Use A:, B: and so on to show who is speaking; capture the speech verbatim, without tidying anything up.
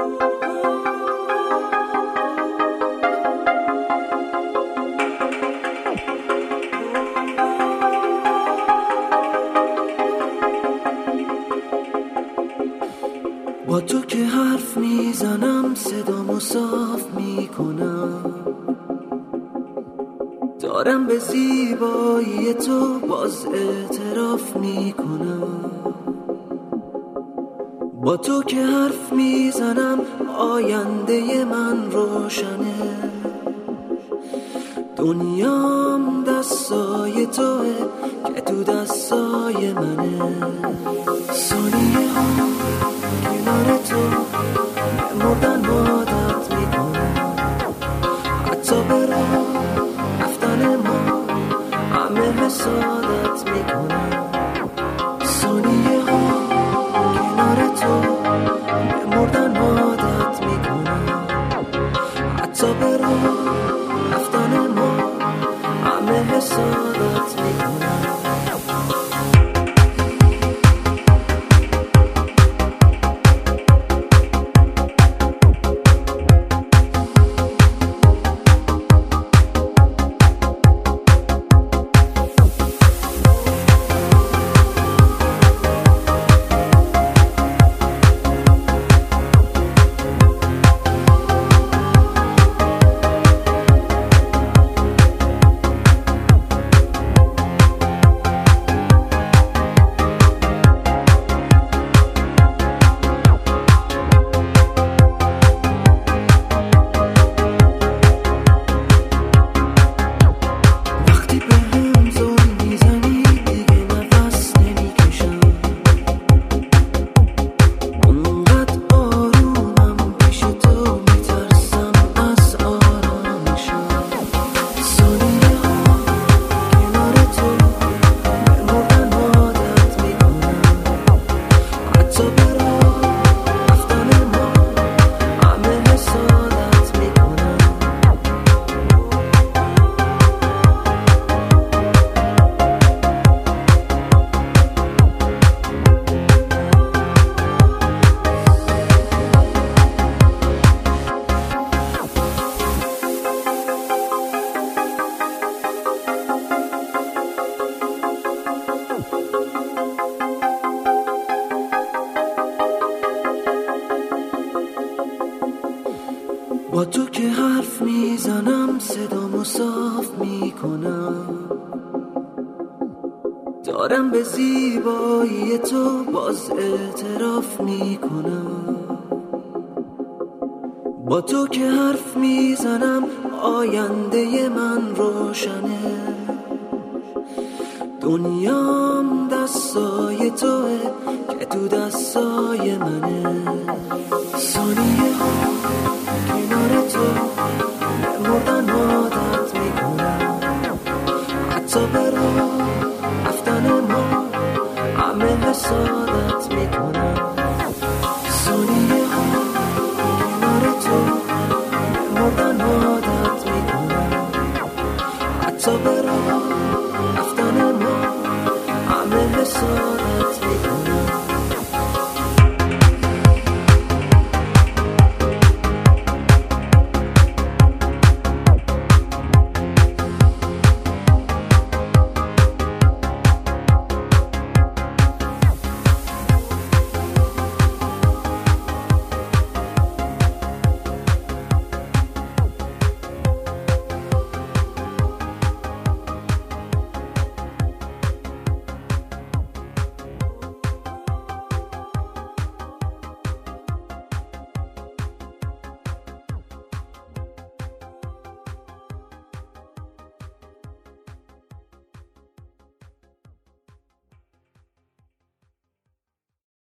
A: با تو که حرف میزنم صدامو صاف میکنم، دارم به زیبایی تو باز اعتراف میکنم. با تو که حرف میزنم آینده من روشنه، دنیام دستای توه که تو دستای منه. ثانیه ها کنار تو مردن عادت میکنم، حتی به راه رفتن ما همه حسادت میکنم. ثانیه ها کنار تو مردن عادت میکنم، حتی به راه رفتن ما همه حسادت میکنم. با تو که حرف میزنم صدامو صاف میکنم، دارم به زیبایی تو باز اعتراف میکنم. با تو که حرف میزنم آینده من روشنه، دنیام دستای توه که تو دستای منه. ثانیه ها کنار تو مردن عادت میکنم، حتی به راه رفتن ما همه حساد